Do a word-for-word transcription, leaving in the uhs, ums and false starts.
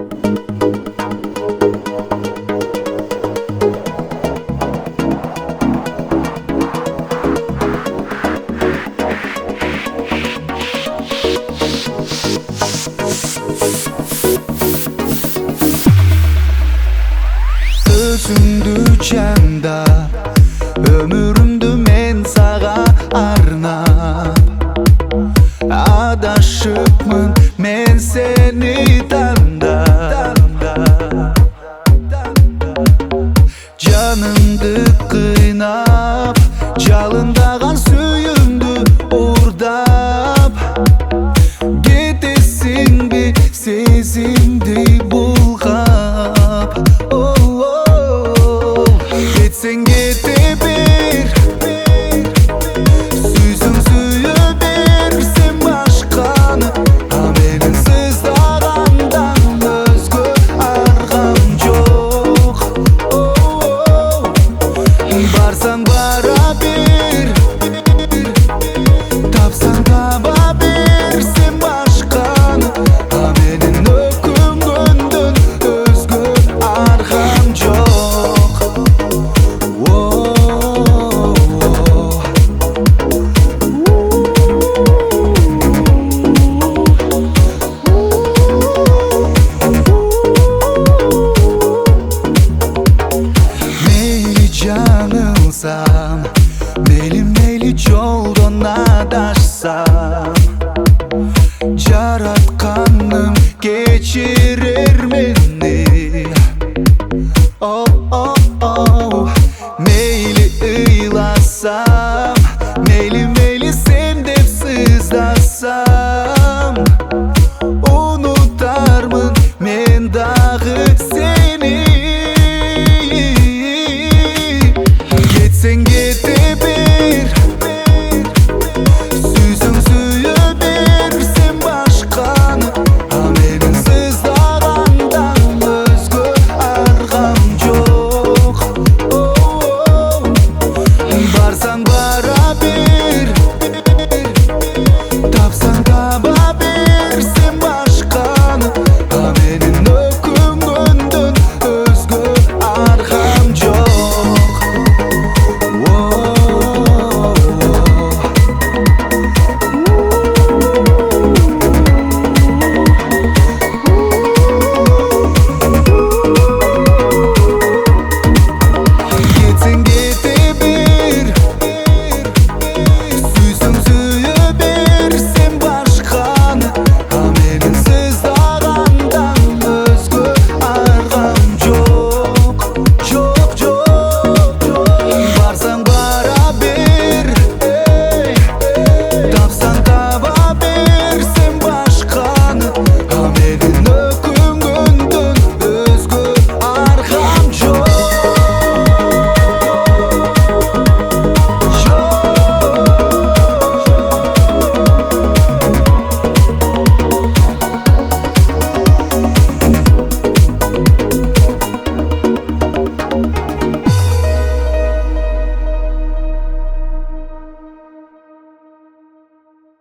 Özümdü çanda, ömürümdü men sağa arnap. Adaşıpmın men seni tandap. Canımdı kıynap, жалындаган сүйүмдү уурдап. Кетесиңби сезимди булгап. Кетсең кете бер, сүйсөң сүйө бер сен башканы. А менин сыздагандан өзгө аргам жок. Барсаң бара бер, тапсаң таба бер сен башканы. А менин өкүнгөндөн өзгө аргам жок. Жаңылсам, мейли-мейли жолдон адашсам, жаратканым кечире